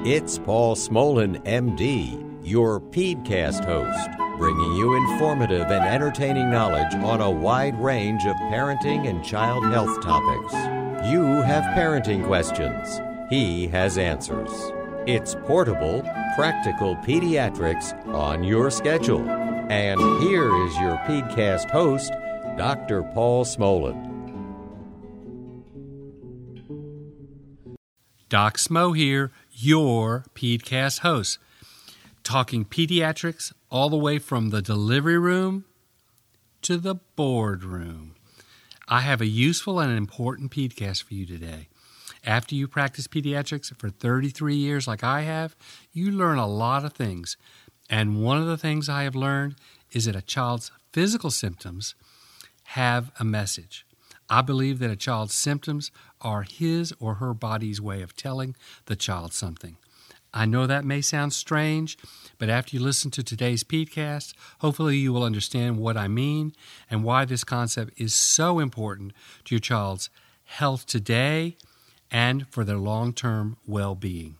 It's Paul Smolin, MD, your PedsCast host, bringing you informative and entertaining knowledge on a wide range of parenting and child health topics. You have parenting questions. He has answers. It's portable, practical pediatrics on your schedule. And here is your PedsCast host, Dr. Paul Smolin. Doc Smo here, your PedsCast host, talking pediatrics all the way from the delivery room to the boardroom. I have a useful and important PedsCast for you today. After you practice pediatrics for 33 years like I have, you learn a lot of things. And one of the things I have learned is that a child's physical symptoms have a message. I believe that a child's symptoms are his or her body's way of telling the child something. I know that may sound strange, but after you listen to today's PedsCast, hopefully you will understand what I mean and why this concept is so important to your child's health today and for their long-term well-being.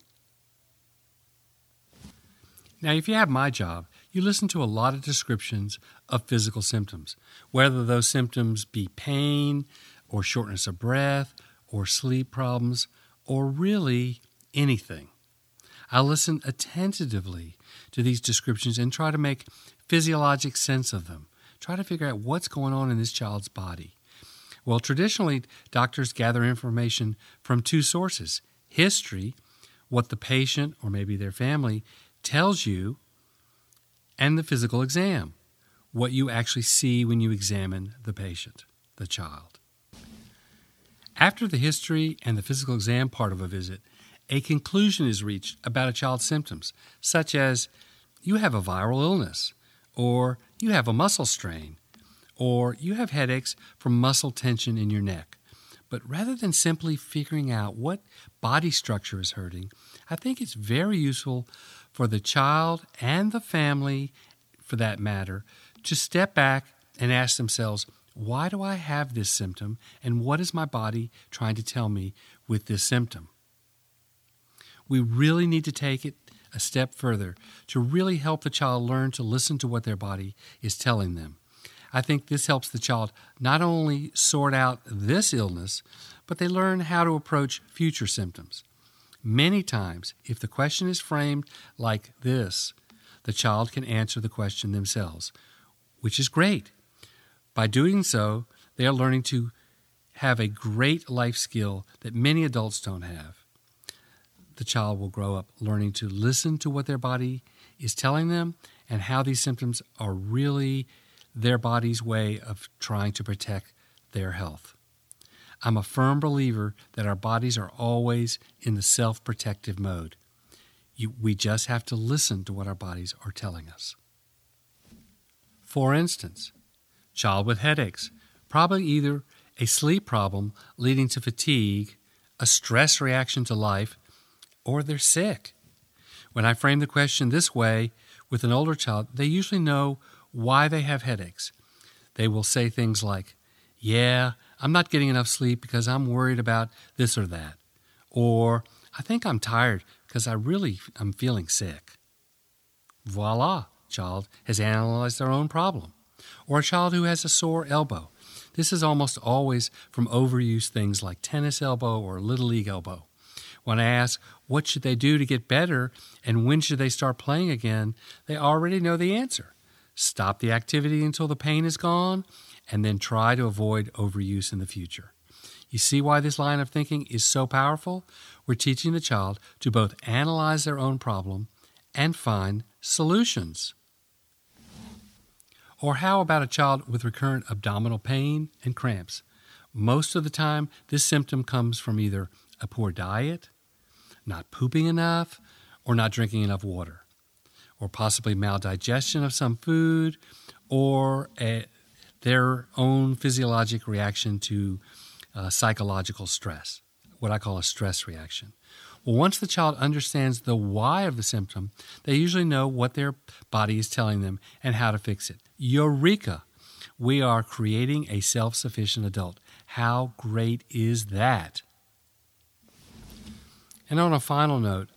Now, if you have my job, you listen to a lot of descriptions of physical symptoms, whether those symptoms be pain or shortness of breath or sleep problems or really anything. I listen attentively to these descriptions and try to make physiologic sense of them. Try to figure out what's going on in this child's body. Well, traditionally, doctors gather information from two sources: history, what the patient or maybe their family tells you, and the physical exam, what you actually see when you examine the patient, the child. After the history and the physical exam part of a visit, a conclusion is reached about a child's symptoms, such as you have a viral illness, or you have a muscle strain, or you have headaches from muscle tension in your neck. But rather than simply figuring out what body structure is hurting, I think it's very useful for the child and the family, for that matter, to step back and ask themselves, why do I have this symptom, and what is my body trying to tell me with this symptom? We really need to take it a step further to really help the child learn to listen to what their body is telling them. I think this helps the child not only sort out this illness, but they learn how to approach future symptoms. Many times, if the question is framed like this, the child can answer the question themselves, which is great. By doing so, they are learning to have a great life skill that many adults don't have. The child will grow up learning to listen to what their body is telling them and how these symptoms are really their body's way of trying to protect their health. I'm a firm believer that our bodies are always in the self-protective mode. We just have to listen to what our bodies are telling us. For instance, child with headaches, probably either a sleep problem leading to fatigue, a stress reaction to life, or they're sick. When I frame the question this way with an older child, they usually know why they have headaches. They will say things like, "Yeah, I'm not getting enough sleep because I'm worried about this or that." Or, "I think I'm tired because I'm feeling sick." Voila, child has analyzed their own problem. Or a child who has a sore elbow. This is almost always from overuse things like tennis elbow or little league elbow. When I ask what should they do to get better and when should they start playing again, they already know the answer. Stop the activity until the pain is gone, and then try to avoid overuse in the future. You see why this line of thinking is so powerful? We're teaching the child to both analyze their own problem and find solutions. Or how about a child with recurrent abdominal pain and cramps? Most of the time, this symptom comes from either a poor diet, not pooping enough, or not drinking enough water, or possibly maldigestion of some food, or their own physiologic reaction to psychological stress, what I call a stress reaction. Well, once the child understands the why of the symptom, they usually know what their body is telling them and how to fix it. Eureka! We are creating a self-sufficient adult. How great is that? And on a final note,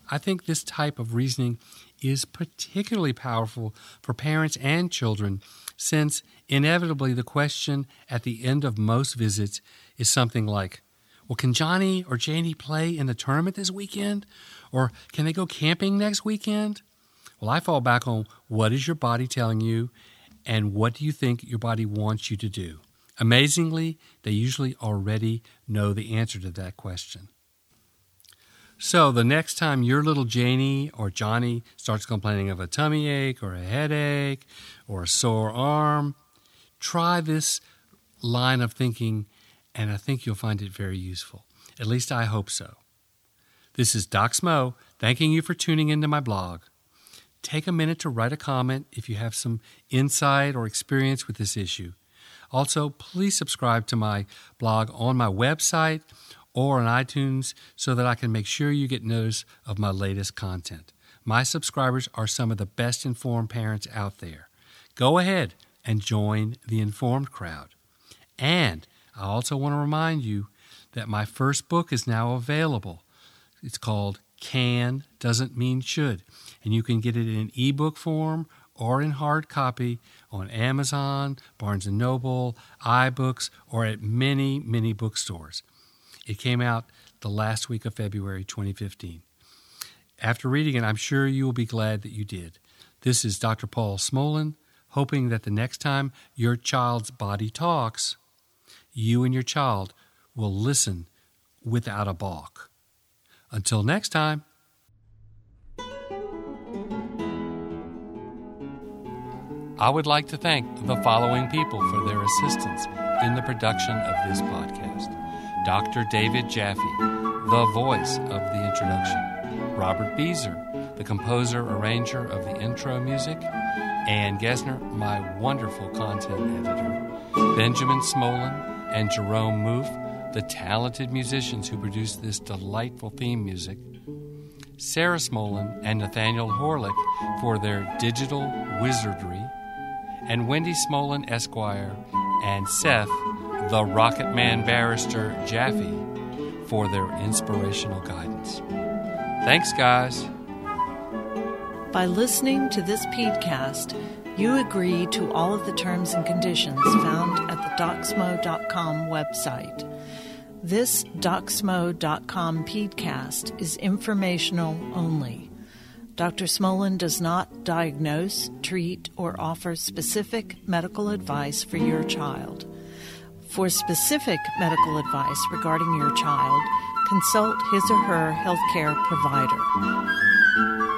I think this type of reasoning is particularly powerful for parents and children, since inevitably the question at the end of most visits is something like, well, can Johnny or Janie play in the tournament this weekend? Or can they go camping next weekend? Well, I fall back on what is your body telling you and what do you think your body wants you to do? Amazingly, they usually already know the answer to that question. So the next time your little Janie or Johnny starts complaining of a tummy ache or a headache or a sore arm, try this line of thinking, and I think you'll find it very useful. At least I hope so. This is Doc Smo, thanking you for tuning into my blog. Take a minute to write a comment if you have some insight or experience with this issue. Also, please subscribe to my blog on my website or on iTunes so that I can make sure you get notice of my latest content. My subscribers are some of the best informed parents out there. Go ahead and join the informed crowd. And I also want to remind you that my first book is now available. It's called Can Doesn't Mean Should, and you can get it in ebook form or in hard copy on Amazon, Barnes & Noble, iBooks, or at many, many bookstores. It came out the last week of February 2015. After reading it, I'm sure you will be glad that you did. This is Dr. Paul Smolin, hoping that the next time your child's body talks, you and your child will listen without a balk. Until next time. I would like to thank the following people for their assistance in the production of this podcast. Dr. David Jaffe, the voice of the introduction. Robert Beezer, the composer-arranger of the intro music. Ann Gesner, my wonderful content editor. Benjamin Smolin and Jerome Moof, the talented musicians who produced this delightful theme music. Sarah Smolin and Nathaniel Horlick for their digital wizardry. And Wendy Smolin, Esquire, and Seth, the Rocket Man Barrister Jaffe, for their inspirational guidance. Thanks, guys. By listening to this podcast, you agree to all of the terms and conditions found at the DocSmo.com website. This DocSmo.com podcast is informational only. Dr. Smolin does not diagnose, treat, or offer specific medical advice for your child. For specific medical advice regarding your child, consult his or her healthcare provider.